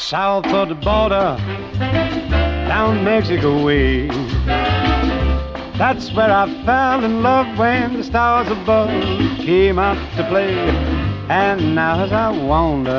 south of the border, down Mexico way. That's where I fell in love when the stars above came out to play. And now as I wander...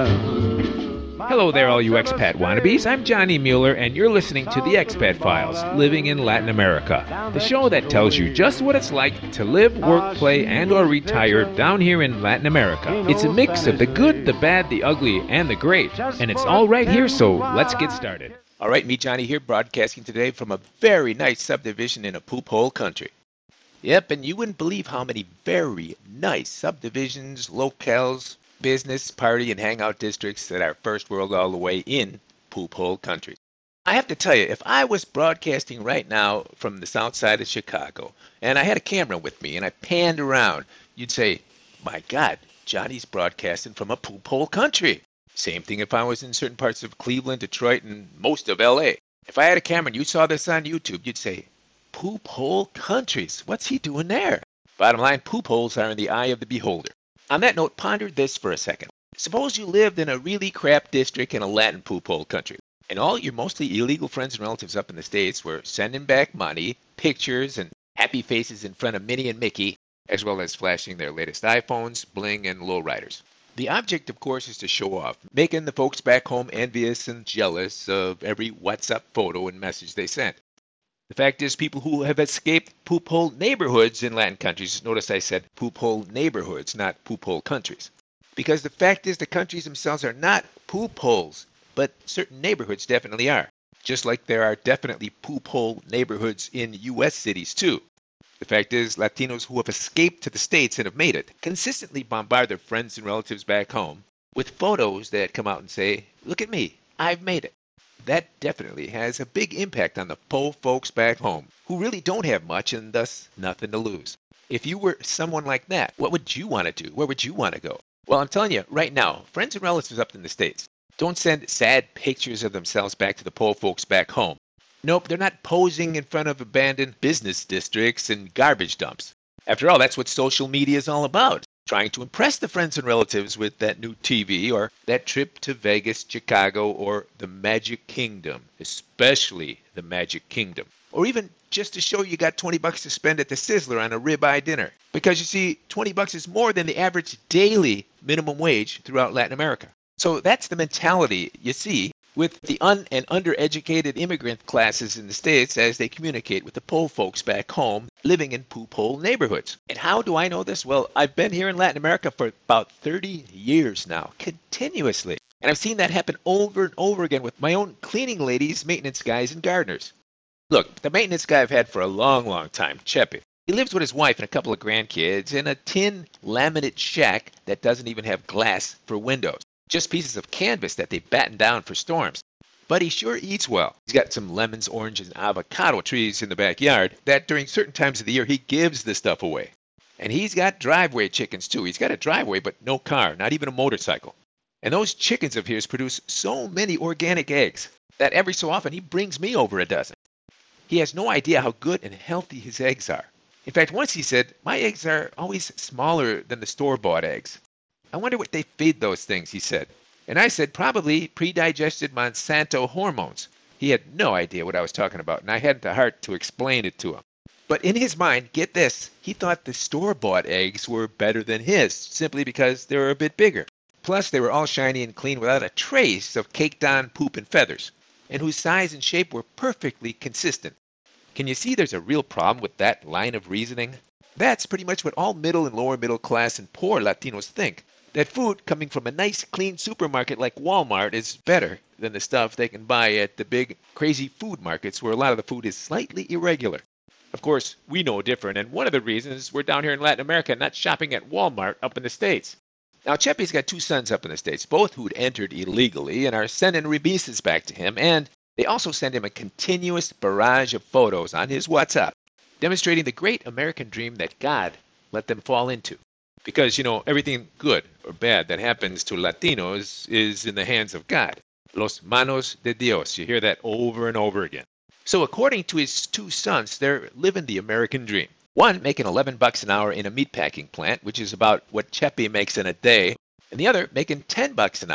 Hello there, all you expat wannabes. I'm Johnny Mueller, and you're listening to The Expat Files, Living in Latin America, the show that tells you just what it's like to live, work, play, and or retire down here in Latin America. It's a mix of the good, the bad, the ugly, and the great, and it's all right here, so let's get started. All right, me Johnny here, broadcasting today from a very nice subdivision in a poop hole country. Yep, and you wouldn't believe how many very nice subdivisions, locales, business, party, and hangout districts that are first world all the way in poop hole country. I have to tell you, if I was broadcasting right now from the south side of Chicago, and I had a camera with me, and I panned around, you'd say, my God, Johnny's broadcasting from a poop hole country. Same thing if I was in certain parts of Cleveland, Detroit, and most of L.A. If I had a camera and you saw this on YouTube, you'd say, poop hole countries, what's he doing there? Bottom line, poop holes are in the eye of the beholder. On that note, ponder this for a second. Suppose you lived in a really crap district in a Latin poop hole country, and all your mostly illegal friends and relatives up in the States were sending back money, pictures, and happy faces in front of Minnie and Mickey, as well as flashing their latest iPhones, bling, and lowriders. The object, of course, is to show off, making the folks back home envious and jealous of every WhatsApp photo and message they sent. The fact is, people who have escaped poop hole neighborhoods in Latin countries, notice I said poop hole neighborhoods, not poop hole countries. Because the fact is, the countries themselves are not poop holes, but certain neighborhoods definitely are. Just like there are definitely poop hole neighborhoods in U.S. cities too. The fact is, Latinos who have escaped to the States and have made it consistently bombard their friends and relatives back home with photos that come out and say, look at me, I've made it. That definitely has a big impact on the po folks back home who really don't have much and thus nothing to lose. If you were someone like that, what would you want to do? Where would you want to go? Well, I'm telling you right now, friends and relatives up in the States don't send sad pictures of themselves back to the po folks back home. Nope, they're not posing in front of abandoned business districts and garbage dumps. After all, that's what social media is all about. Trying to impress the friends and relatives with that new TV or that trip to Vegas, Chicago, or the Magic Kingdom, especially the Magic Kingdom. Or even just to show you got $20 to spend at the Sizzler on a ribeye dinner. Because you see, $20 is more than the average daily minimum wage throughout Latin America. So that's the mentality you see with the and undereducated immigrant classes in the States as they communicate with the po folks back home living in poop hole neighborhoods. And how do I know this? Well, I've been here in Latin America for about 30 years now, continuously. And I've seen that happen over and over again with my own cleaning ladies, maintenance guys, and gardeners. Look, the maintenance guy I've had for a long, long time, Chepe. He lives with his wife and a couple of grandkids in a tin laminate shack that doesn't even have glass for windows. Just pieces of canvas that they batten down for storms. But he sure eats well. He's got some lemons, oranges, and avocado trees in the backyard that during certain times of the year he gives the stuff away. And he's got driveway chickens too. He's got a driveway but no car, not even a motorcycle. And those chickens of his produce so many organic eggs that every so often he brings me over a dozen. He has no idea how good and healthy his eggs are. In fact, once he said, my eggs are always smaller than the store-bought eggs. I wonder what they feed those things, he said. And I said, probably pre-digested Monsanto hormones. He had no idea what I was talking about, and I hadn't the heart to explain it to him. But in his mind, get this, he thought the store-bought eggs were better than his, simply because they were a bit bigger. Plus, they were all shiny and clean without a trace of caked-on poop and feathers, and whose size and shape were perfectly consistent. Can you see there's a real problem with that line of reasoning? That's pretty much what all middle and lower middle class and poor Latinos think. That food coming from a nice, clean supermarket like Walmart is better than the stuff they can buy at the big, crazy food markets where a lot of the food is slightly irregular. Of course, we know different, and one of the reasons we're down here in Latin America not shopping at Walmart up in the States. Now, Chepe's got two sons up in the States, both who'd entered illegally and are sending remisas back to him, and they also send him a continuous barrage of photos on his WhatsApp, demonstrating the great American dream that God let them fall into. Because, everything good or bad that happens to Latinos is in the hands of God. Los manos de Dios. You hear that over and over again. So according to his two sons, they're living the American dream. One making $11 an hour in a meatpacking plant, which is about what Chepe makes in a day, and the other making $10 an hour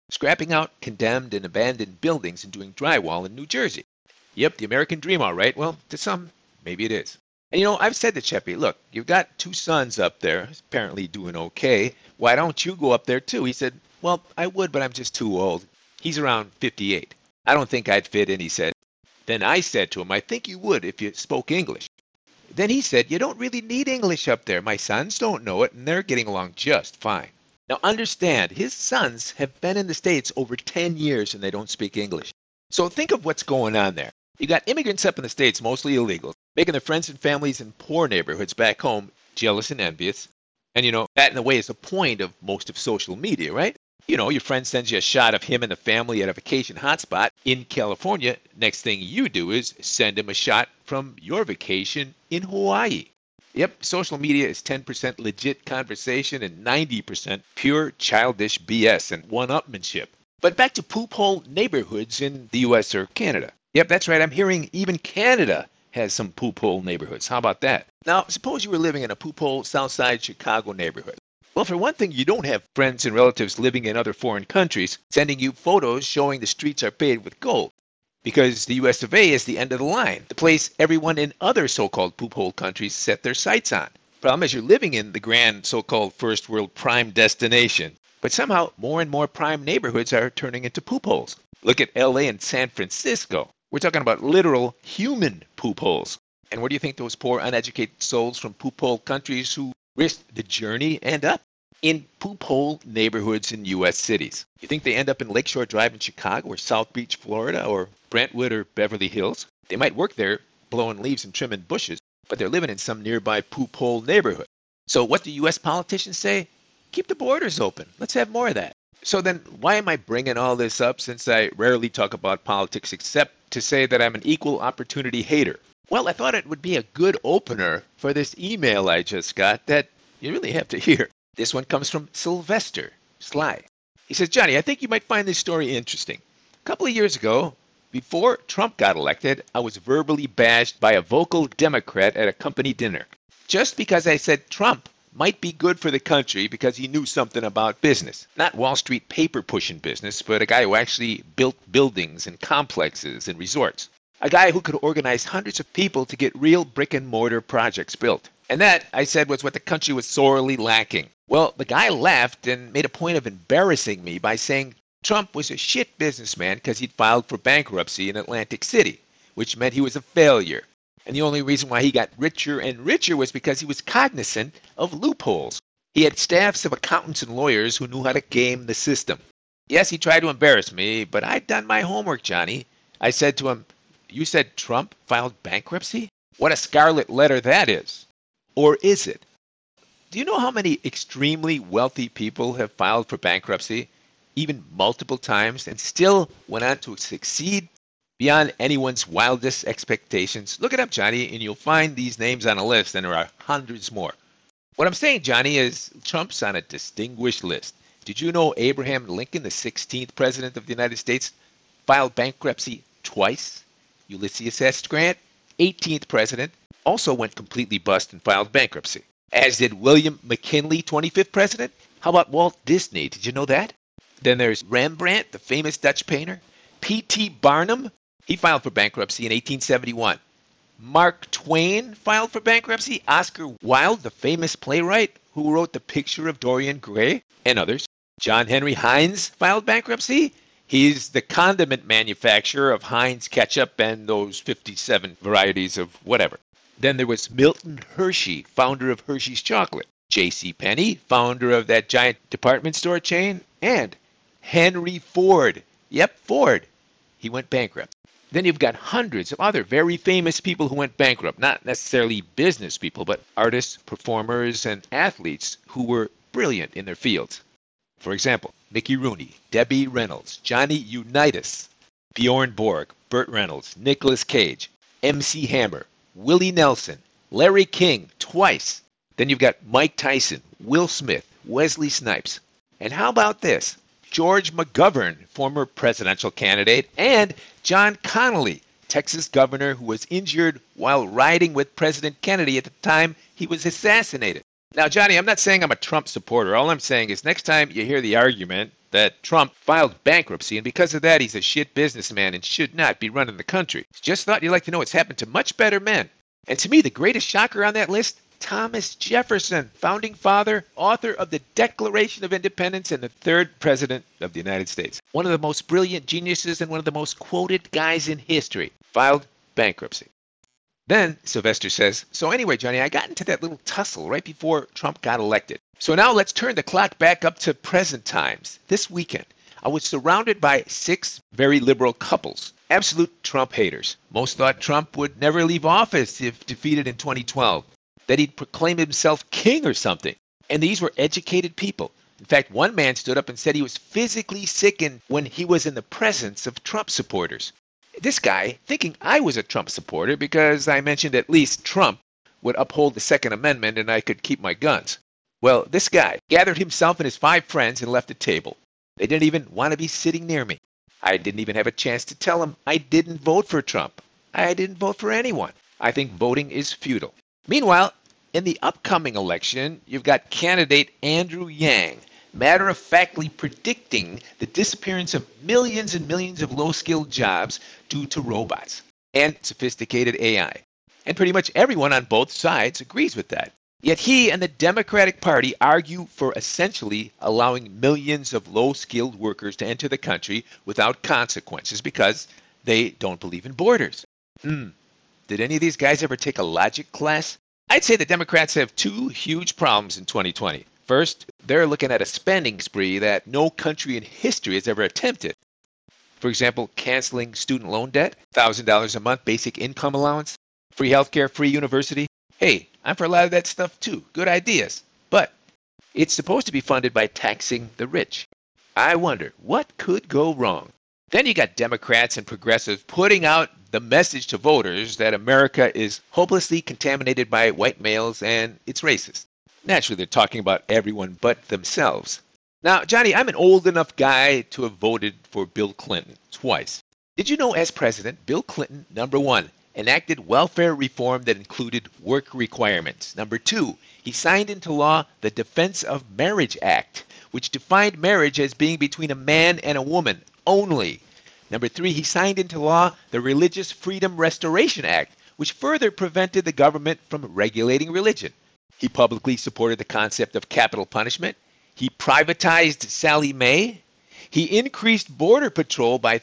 scrapping out condemned and abandoned buildings and doing drywall in New Jersey. Yep, the American dream, all right. Well, to some, maybe it is. And I've said to Cheppy, look, you've got 2 sons up there, apparently doing okay. Why don't you go up there too? He said, well, I would, but I'm just too old. He's around 58. I don't think I'd fit in, he said. Then I said to him, I think you would if you spoke English. Then he said, you don't really need English up there. My sons don't know it, and they're getting along just fine. Now understand, his sons have been in the States over 10 years and they don't speak English. So think of what's going on there. You got immigrants up in the States, mostly illegal, making their friends and families in poor neighborhoods back home jealous and envious. And that in a way is the point of most of social media, right? Your friend sends you a shot of him and the family at a vacation hotspot in California. Next thing you do is send him a shot from your vacation in Hawaii. Yep, social media is 10% legit conversation and 90% pure childish BS and one-upmanship. But back to poop hole neighborhoods in the U.S. or Canada. Yep, that's right. I'm hearing even Canada has some poop hole neighborhoods. How about that? Now, suppose you were living in a poop hole Southside Chicago neighborhood. Well, for one thing, you don't have friends and relatives living in other foreign countries sending you photos showing the streets are paved with gold. Because the US of A is the end of the line, the place everyone in other so-called poop hole countries set their sights on. Problem is you're living in the grand so-called first world prime destination. But somehow more and more prime neighborhoods are turning into poop holes. Look at LA and San Francisco. We're talking about literal human poop holes. And where do you think those poor uneducated souls from poop hole countries who risked the journey end up? In poop hole neighborhoods in U.S. cities. You think they end up in Lakeshore Drive in Chicago or South Beach, Florida, or Brentwood or Beverly Hills? They might work there blowing leaves and trimming bushes, but they're living in some nearby poop hole neighborhood. So what do U.S. politicians say? Keep the borders open. Let's have more of that. So then why am I bringing all this up since I rarely talk about politics except to say that I'm an equal opportunity hater? Well, I thought it would be a good opener for this email I just got that you really have to hear. This one comes from Sylvester Sly. He says, Johnny, I think you might find this story interesting. A couple of years ago, before Trump got elected, I was verbally bashed by a vocal Democrat at a company dinner. Just because I said Trump might be good for the country because he knew something about business. Not Wall Street paper-pushing business, but a guy who actually built buildings and complexes and resorts. A guy who could organize hundreds of people to get real brick-and-mortar projects built. And that, I said, was what the country was sorely lacking. Well, the guy laughed and made a point of embarrassing me by saying Trump was a shit businessman because he'd filed for bankruptcy in Atlantic City, which meant he was a failure. And the only reason why he got richer and richer was because he was cognizant of loopholes. He had staffs of accountants and lawyers who knew how to game the system. Yes, he tried to embarrass me, but I'd done my homework, Johnny. I said to him, you said Trump filed bankruptcy? What a scarlet letter that is. Or is it? Do you know how many extremely wealthy people have filed for bankruptcy, even multiple times, and still went on to succeed beyond anyone's wildest expectations? Look it up, Johnny, and you'll find these names on a list, and there are hundreds more. What I'm saying, Johnny, is Trump's on a distinguished list. Did you know Abraham Lincoln, the 16th president of the United States, filed bankruptcy twice? Ulysses S. Grant, 18th president, also went completely bust and filed bankruptcy. As did William McKinley, 25th president. How about Walt Disney? Did you know that? Then there's Rembrandt, the famous Dutch painter. P.T. Barnum, he filed for bankruptcy in 1871. Mark Twain filed for bankruptcy. Oscar Wilde, the famous playwright who wrote The Picture of Dorian Gray, and others. John Henry Heinz filed bankruptcy. He's the condiment manufacturer of Heinz ketchup and those 57 varieties of whatever. Then there was Milton Hershey, founder of Hershey's Chocolate. J.C. Penney, founder of that giant department store chain. And Henry Ford. Yep, Ford. He went bankrupt. Then you've got hundreds of other very famous people who went bankrupt. Not necessarily business people, but artists, performers, and athletes who were brilliant in their fields. For example, Mickey Rooney, Debbie Reynolds, Johnny Unitas, Bjorn Borg, Burt Reynolds, Nicolas Cage, MC Hammer, Willie Nelson, Larry King, twice. Then you've got Mike Tyson, Will Smith, Wesley Snipes. And how about this? George McGovern, former presidential candidate, and John Connally, Texas governor who was injured while riding with President Kennedy at the time he was assassinated. Now, Johnny, I'm not saying I'm a Trump supporter. All I'm saying is next time you hear the argument, that Trump filed bankruptcy, and because of that, he's a shit businessman and should not be running the country. Just thought you'd like to know it's happened to much better men. And to me, the greatest shocker on that list, Thomas Jefferson, founding father, author of the Declaration of Independence, and the third president of the United States. One of the most brilliant geniuses and one of the most quoted guys in history, filed bankruptcy. Then Sylvester says, so anyway, Johnny, I got into that little tussle right before Trump got elected. So now let's turn the clock back up to present times. This weekend, I was surrounded by 6 very liberal couples, absolute Trump haters. Most thought Trump would never leave office if defeated in 2012, that he'd proclaim himself king or something. And these were educated people. In fact, one man stood up and said he was physically sickened when he was in the presence of Trump supporters. This guy, thinking I was a Trump supporter because I mentioned at least Trump would uphold the Second Amendment and I could keep my guns. Well, this guy gathered himself and his 5 friends and left the table. They didn't even want to be sitting near me. I didn't even have a chance to tell them I didn't vote for Trump. I didn't vote for anyone. I think voting is futile. Meanwhile, in the upcoming election, you've got candidate Andrew Yang matter-of-factly predicting the disappearance of millions and millions of low-skilled jobs due to robots and sophisticated AI. And pretty much everyone on both sides agrees with that. Yet he and the Democratic Party argue for essentially allowing millions of low-skilled workers to enter the country without consequences because they don't believe in borders. Did any of these guys ever take a logic class? I'd say the Democrats have 2 huge problems in 2020. First, they're looking at a spending spree that no country in history has ever attempted. For example, canceling student loan debt, $1,000 a month basic income allowance, free healthcare, free university. Hey, I'm for a lot of that stuff too. Good ideas. But it's supposed to be funded by taxing the rich. I wonder, what could go wrong? Then you got Democrats and progressives putting out the message to voters that America is hopelessly contaminated by white males and it's racist. Naturally, they're talking about everyone but themselves. Now, Johnny, I'm an old enough guy to have voted for Bill Clinton twice. Did you know as president, Bill Clinton, number 1, enacted welfare reform that included work requirements. Number 2, he signed into law the Defense of Marriage Act, which defined marriage as being between a man and a woman only. Number 3, he signed into law the Religious Freedom Restoration Act, which further prevented the government from regulating religion. He publicly supported the concept of capital punishment. He privatized Sallie Mae. He increased Border Patrol by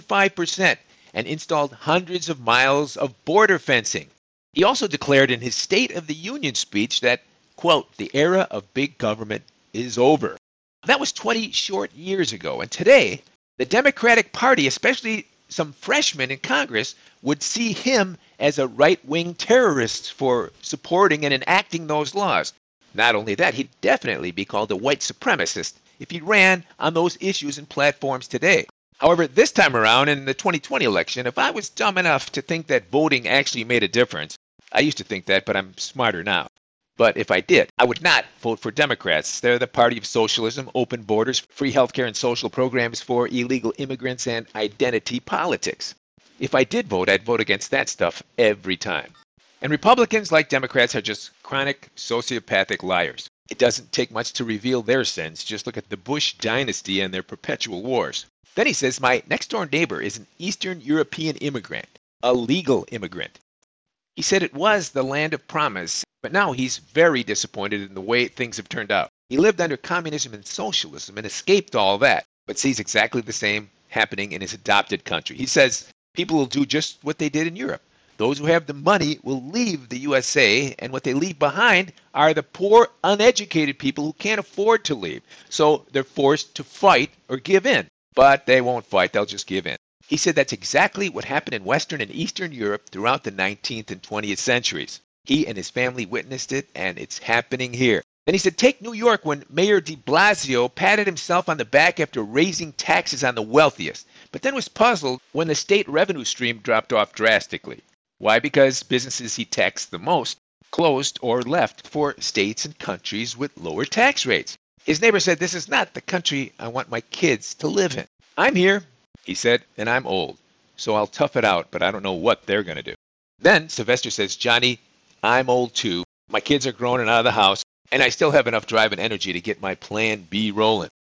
35% and installed hundreds of miles of border fencing. He also declared in his State of the Union speech that, quote, the era of big government is over. That was 20 short years ago. And today, the Democratic Party, especially some freshmen in Congress, would see him as a right-wing terrorist for supporting and enacting those laws. Not only that, he'd definitely be called a white supremacist if he ran on those issues and platforms today. However, this time around in the 2020 election, if I was dumb enough to think that voting actually made a difference, I used to think that, but I'm smarter now. But if I did, I would not vote for Democrats. They're the party of socialism, open borders, free healthcare and social programs for illegal immigrants, and identity politics. If I did vote, I'd vote against that stuff every time. And Republicans, like Democrats, are just chronic sociopathic liars. It doesn't take much to reveal their sins. Just look at the Bush dynasty and their perpetual wars. Then he says, my next-door neighbor is an Eastern European immigrant, a legal immigrant. He said it was the land of promise, but now he's very disappointed in the way things have turned out. He lived under communism and socialism and escaped all that, but sees exactly the same happening in his adopted country. He says people will do just what they did in Europe. Those who have the money will leave the USA, and what they leave behind are the poor, uneducated people who can't afford to leave. So they're forced to fight or give in. But they won't fight, they'll just give in. He said that's exactly what happened in Western and Eastern Europe throughout the 19th and 20th centuries. He and his family witnessed it, and it's happening here. Then he said, take New York when Mayor de Blasio patted himself on the back after raising taxes on the wealthiest, but then was puzzled when the state revenue stream dropped off drastically. Why? Because businesses he taxed the most closed or left for states and countries with lower tax rates. His neighbor said, this is not the country I want my kids to live in. I'm here, he said, and I'm old, so I'll tough it out, but I don't know what they're going to do. Then Sylvester says, Johnny, I'm old too. My kids are grown and out of the house, and I still have enough drive and energy to get my plan B rolling.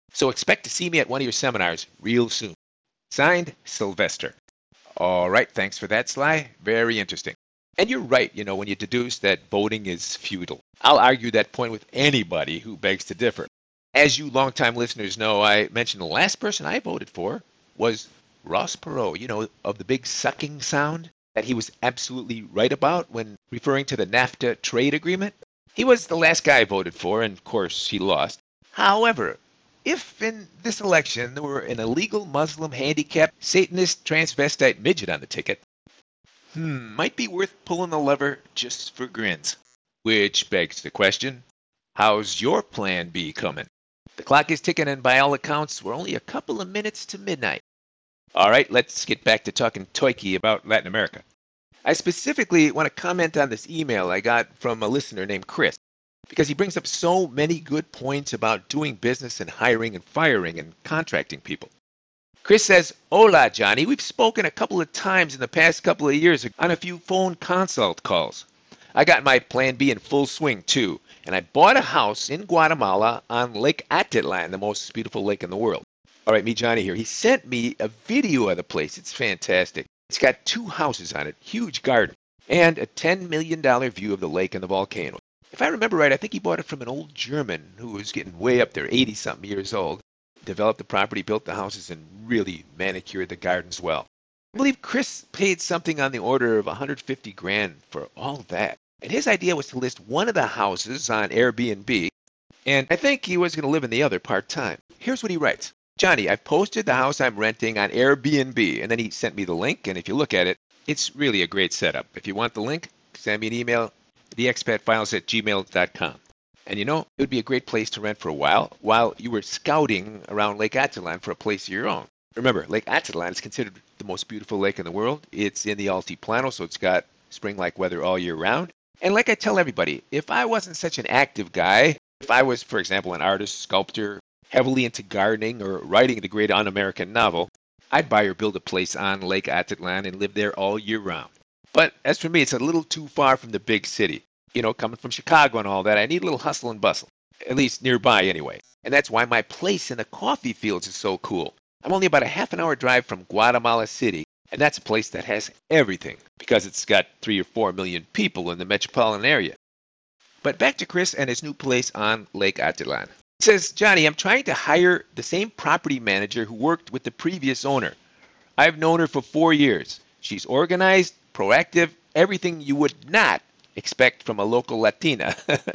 So expect to see me at one of your seminars real soon. Signed, Sylvester. All right, thanks for that, Sly. Very interesting. And you're right, when you deduce that voting is futile. I'll argue that point with anybody who begs to differ. As you longtime listeners know, I mentioned the last person I voted for was Ross Perot, of the big sucking sound that he was absolutely right about when referring to the NAFTA trade agreement. He was the last guy I voted for, and of course he lost. However, if in this election there were an illegal Muslim handicapped Satanist transvestite midget on the ticket, might be worth pulling the lever just for grins. Which begs the question, how's your plan B coming? The clock is ticking, and by all accounts, we're only a couple of minutes to midnight. All right, let's get back to talking toiki about Latin America. I specifically want to comment on this email I got from a listener named Chris, because he brings up so many good points about doing business and hiring and firing and contracting people. Chris says, "Hola, Johnny. We've spoken a couple of times in the past couple of years on a few phone consult calls. I got my plan B in full swing, too, and I bought a house in Guatemala on Lake Atitlan, the most beautiful lake in the world." All right, me, Johnny here. He sent me a video of the place. It's fantastic. It's got 2 houses on it, huge garden, and a $10 million view of the lake and the volcano. If I remember right, I think he bought it from an old German who was getting way up there, 80-something years old. Developed the property, built the houses, and really manicured the gardens well. I believe Chris paid something on the order of $150,000 for all that. And his idea was to list one of the houses on Airbnb, and I think he was going to live in the other part-time. Here's what he writes. "Johnny, I've posted the house I'm renting on Airbnb," and then he sent me the link, and if you look at it, it's really a great setup. If you want the link, send me an email, theexpatfiles@gmail.com. And it would be a great place to rent for a while you were scouting around Lake Atitlan for a place of your own. Remember, Lake Atitlan is considered the most beautiful lake in the world. It's in the Altiplano, so it's got spring-like weather all year round. And like I tell everybody, if I wasn't such an active guy, if I was, for example, an artist, sculptor, heavily into gardening or writing the great un-American novel, I'd buy or build a place on Lake Atitlan and live there all year round. But as for me, it's a little too far from the big city. Coming from Chicago and all that, I need a little hustle and bustle, at least nearby anyway. And that's why my place in the coffee fields is so cool. I'm only about a half an hour drive from Guatemala City, and that's a place that has everything because it's got 3 or 4 million people in the metropolitan area. But back to Chris and his new place on Lake Atitlan. It says, "Johnny, I'm trying to hire the same property manager who worked with the previous owner. I've known her for 4 years. She's organized, proactive, everything you would not expect from a local Latina.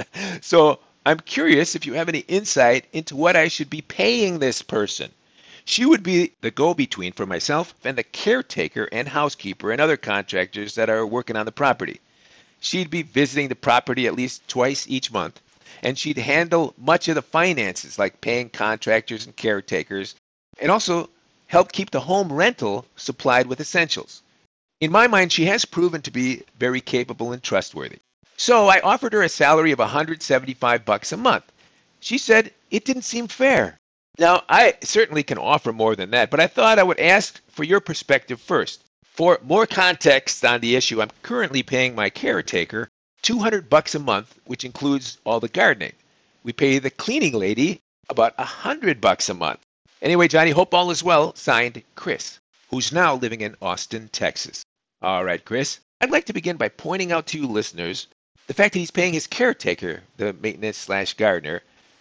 So I'm curious if you have any insight into what I should be paying this person. She would be the go-between for myself and the caretaker and housekeeper and other contractors that are working on the property. She'd be visiting the property at least twice each month, and she'd handle much of the finances like paying contractors and caretakers, and also help keep the home rental supplied with essentials. In my mind, she has proven to be very capable and trustworthy. So I offered her a salary of $175 a month. She said it didn't seem fair. Now, I certainly can offer more than that, but I thought I would ask for your perspective first. For more context on the issue, I'm currently paying my caretaker $200 a month, which includes all the gardening. We pay the cleaning lady about $100 a month. Anyway, Johnny, hope all is well. Signed, Chris, who's now living in Austin, Texas." All right, Chris, I'd like to begin by pointing out to you listeners the fact that he's paying his caretaker, the maintenance/gardener,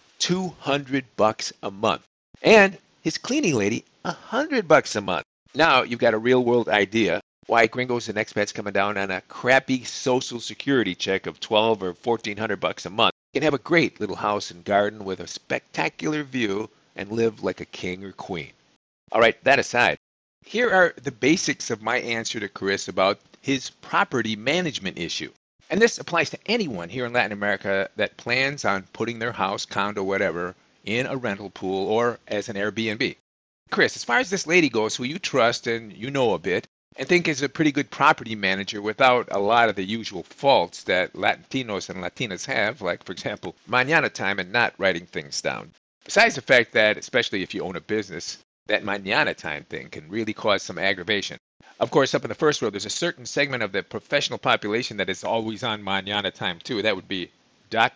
$200 a month, and his cleaning lady $100 a month. Now you've got a real-world idea why gringos and expats coming down on a crappy Social Security check of $1,200 or $1,400 a month can have a great little house and garden with a spectacular view and live like a king or queen. All right, that aside, here are the basics of my answer to Chris about his property management issue. And this applies to anyone here in Latin America that plans on putting their house, condo, whatever, in a rental pool or as an Airbnb. Chris, as far as this lady goes, who you trust and you know a bit, and think is a pretty good property manager without a lot of the usual faults that Latinos and Latinas have, like, for example, mañana time and not writing things down. Besides the fact that, especially if you own a business, that mañana time thing can really cause some aggravation. Of course, up in the first row, there's a certain segment of the professional population that is always on mañana time, too. That would be doctors.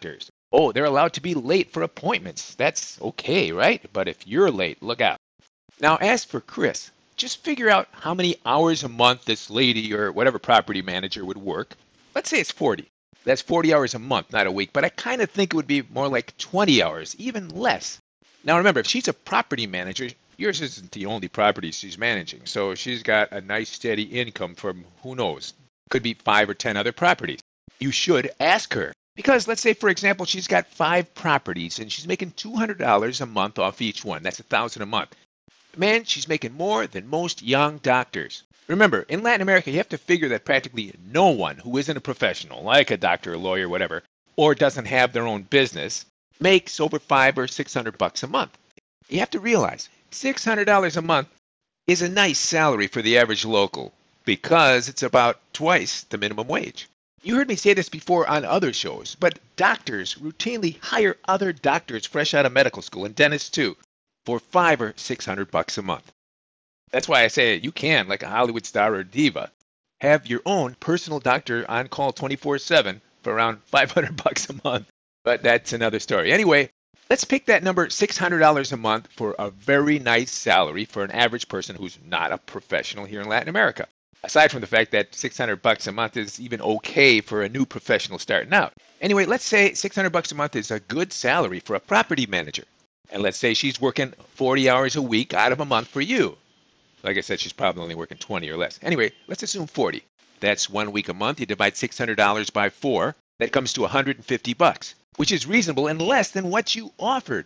Oh, they're allowed to be late for appointments. That's okay, right? But if you're late, look out. Now, as for Chris, just figure out how many hours a month this lady or whatever property manager would work. Let's say it's 40. That's 40 hours a month, not a week, but I kind of think it would be more like 20 hours, even less. Now, remember, if she's a property manager, yours isn't the only property she's managing, so she's got a nice steady income from who knows, could be 5 or 10 other properties. You should ask her. Because let's say, for example, she's got 5 properties and she's making $200 a month off each one. That's $1,000 a month. Man, she's making more than most young doctors. Remember, in Latin America, you have to figure that practically no one who isn't a professional, like a doctor, a lawyer, whatever, or doesn't have their own business, makes over $500 or $600 a month. You have to realize, $600 a month is a nice salary for the average local because it's about twice the minimum wage. You heard me say this before on other shows, but doctors routinely hire other doctors fresh out of medical school, and dentists too, for $500 or $600 a month. That's why I say you can, like a Hollywood star or diva, have your own personal doctor on call 24/7 for around $500 a month. But that's another story. Anyway, let's pick that number $600 a month for a very nice salary for an average person who's not a professional here in Latin America. Aside from the fact that $600 a month is even okay for a new professional starting out. Anyway, let's say $600 a month is a good salary for a property manager. And let's say she's working 40 hours a week out of a month for you. Like I said, she's probably only working 20 or less. Anyway, let's assume 40. That's 1 week a month. You divide $600 by 4. That comes to $150, which is reasonable and less than what you offered.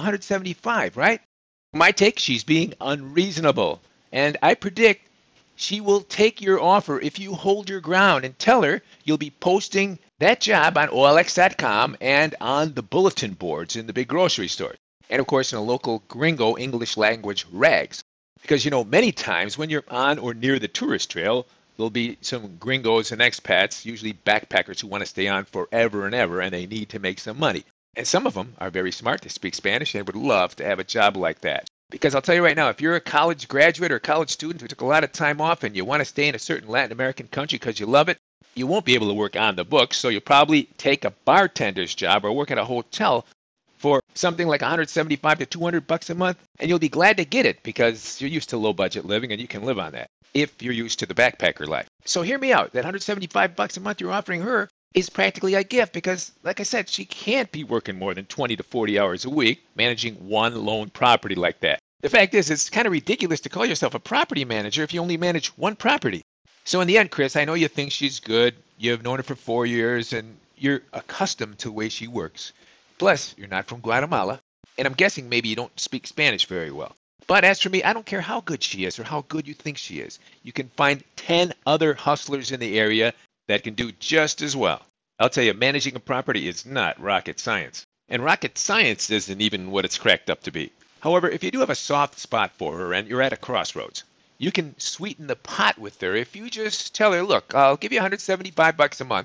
$175, right? My take, she's being unreasonable. And I predict she will take your offer if you hold your ground and tell her you'll be posting that job on OLX.com and on the bulletin boards in the big grocery stores. And of course, in a local gringo English language rags. Because, many times when you're on or near the tourist trail, there'll be some gringos and expats, usually backpackers who want to stay on forever and ever, and they need to make some money. And some of them are very smart. They speak Spanish and would love to have a job like that. Because I'll tell you right now, if you're a college graduate or a college student who took a lot of time off and you want to stay in a certain Latin American country because you love it, you won't be able to work on the books, so you'll probably take a bartender's job or work at a hotel for something like $175 to $200 a month, and you'll be glad to get it because you're used to low-budget living and you can live on that if you're used to the backpacker life. So hear me out. That $175 a month you're offering her is practically a gift because, like I said, she can't be working more than 20 to 40 hours a week managing one lone property like that. The fact is, it's kind of ridiculous to call yourself a property manager if you only manage one property. So in the end, Chris, I know you think she's good. You've known her for 4 years, and you're accustomed to the way she works. Plus, you're not from Guatemala, and I'm guessing maybe you don't speak Spanish very well. But as for me, I don't care how good she is or how good you think she is. You can find 10 other hustlers in the area that can do just as well. I'll tell you, managing a property is not rocket science. And rocket science isn't even what it's cracked up to be. However, if you do have a soft spot for her and you're at a crossroads, you can sweeten the pot with her if you just tell her, look, I'll give you $175 a month.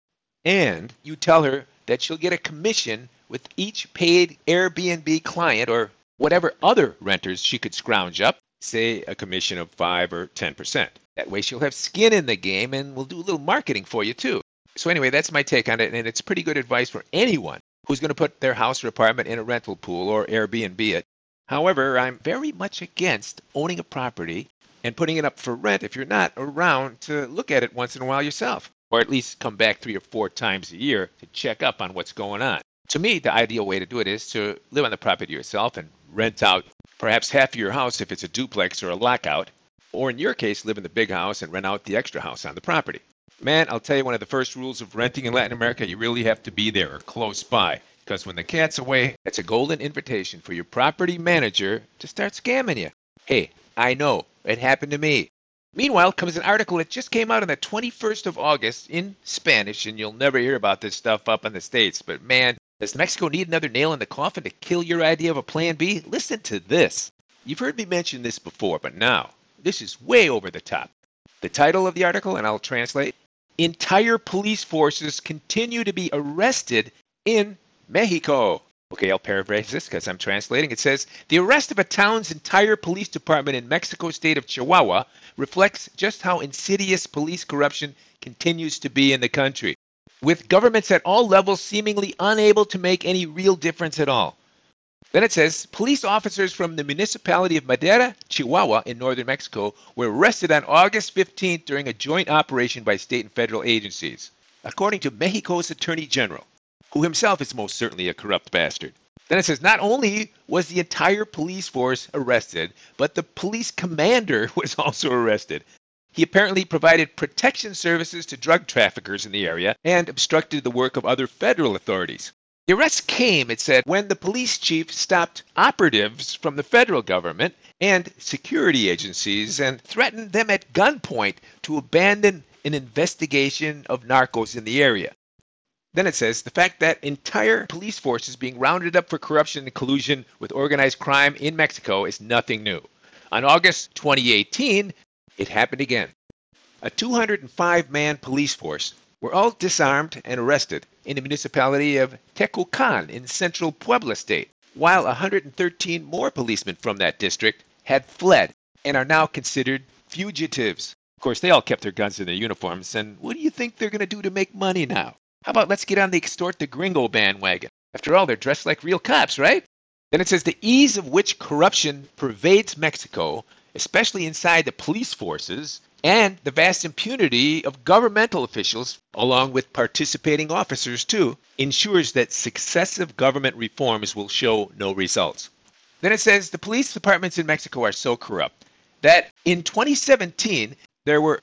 And you tell her that she'll get a commission with each paid Airbnb client or whatever other renters she could scrounge up, say a commission of 5 or 10%. That way she'll have skin in the game and we'll do a little marketing for you too. So anyway, that's my take on it, and it's pretty good advice for anyone who's going to put their house or apartment in a rental pool or Airbnb it. However, I'm very much against owning a property and putting it up for rent if you're not around to look at it once in a while yourself, or at least come back 3 or 4 times a year to check up on what's going on. To me, the ideal way to do it is to live on the property yourself and rent out perhaps half of your house if it's a duplex or a lockout, or in your case, live in the big house and rent out the extra house on the property. Man, I'll tell you, one of the first rules of renting in Latin America, you really have to be there or close by. Because when the cat's away, it's a golden invitation for your property manager to start scamming you. Hey, I know, it happened to me. Meanwhile, comes an article that just came out on the 21st of August in Spanish, and you'll never hear about this stuff up in the States. But man, does Mexico need another nail in the coffin to kill your idea of a plan B? Listen to this. You've heard me mention this before, but now, this is way over the top. The title of the article, and I'll translate, entire police forces continue to be arrested in Mexico. Okay, I'll paraphrase this because I'm translating. It says, the arrest of a town's entire police department in Mexico state of Chihuahua reflects just how insidious police corruption continues to be in the country. with governments at all levels seemingly unable to make any real difference at all. Then it says, police officers from the municipality of Madera, Chihuahua, in northern Mexico, were arrested on August 15th during a joint operation by state and federal agencies, according to Mexico's Attorney General, who himself is most certainly a corrupt bastard. Then it says, not only was the entire police force arrested, but the police commander was also arrested. He apparently provided protection services to drug traffickers in the area and obstructed the work of other federal authorities. The arrest came, it said, when the police chief stopped operatives from the federal government and security agencies and threatened them at gunpoint to abandon an investigation of narcos in the area. Then it says, the fact that entire police forces being rounded up for corruption and collusion with organized crime in Mexico is nothing new. On August 2018, it happened again. A 205-man police force were all disarmed and arrested in the municipality of Tecucan in central Puebla state, while 113 more policemen from that district had fled and are now considered fugitives. Of course, they all kept their guns in their uniforms, and what do you think they're going to do to make money now? How about let's get on the extort the gringo bandwagon? After all, they're dressed like real cops, right? Then it says the ease of which corruption pervades Mexico, especially inside the police forces, and the vast impunity of governmental officials, along with participating officers too, ensures that successive government reforms will show no results. Then it says the police departments in Mexico are so corrupt that in 2017, there were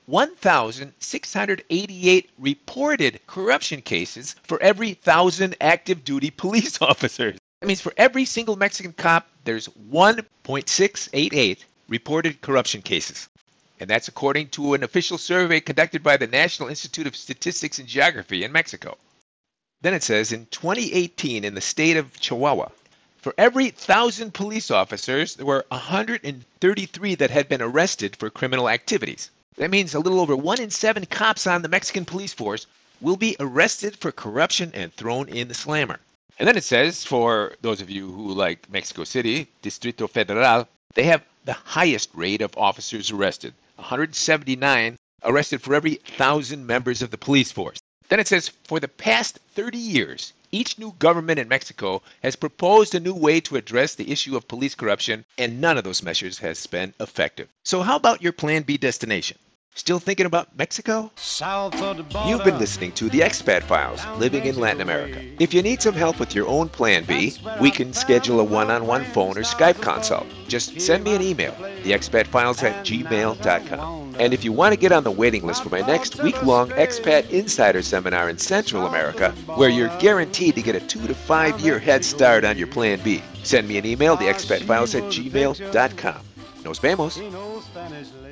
1,688 reported corruption cases for every 1,000 active duty police officers. That means for every single Mexican cop, there's 1.688 reported corruption cases. And that's according to an official survey conducted by the National Institute of Statistics and Geography in Mexico. Then it says in 2018 in the state of Chihuahua, for every 1,000 police officers, there were 133 that had been arrested for criminal activities. That means a little over 1 in 7 cops on the Mexican police force will be arrested for corruption and thrown in the slammer. And then it says, for those of you who like Mexico City, Distrito Federal, they have the highest rate of officers arrested, 179 arrested for every 1,000 members of the police force. Then it says, for the past 30 years, each new government in Mexico has proposed a new way to address the issue of police corruption, and none of those measures has been effective. So how about your Plan B destination? Still thinking about Mexico? South of the border. You've been listening to the Expat Files, Living in Latin America. If you need some help with your own Plan B, we can schedule a one-on-one phone or Skype consult. Just send me an email, theexpatfiles@gmail.com. And if you want to get on the waiting list for my next week-long Expat Insider Seminar in Central America, where you're guaranteed to get a 2 to 5 year head start on your Plan B, send me an email, theexpatfiles@gmail.com. Nos vemos.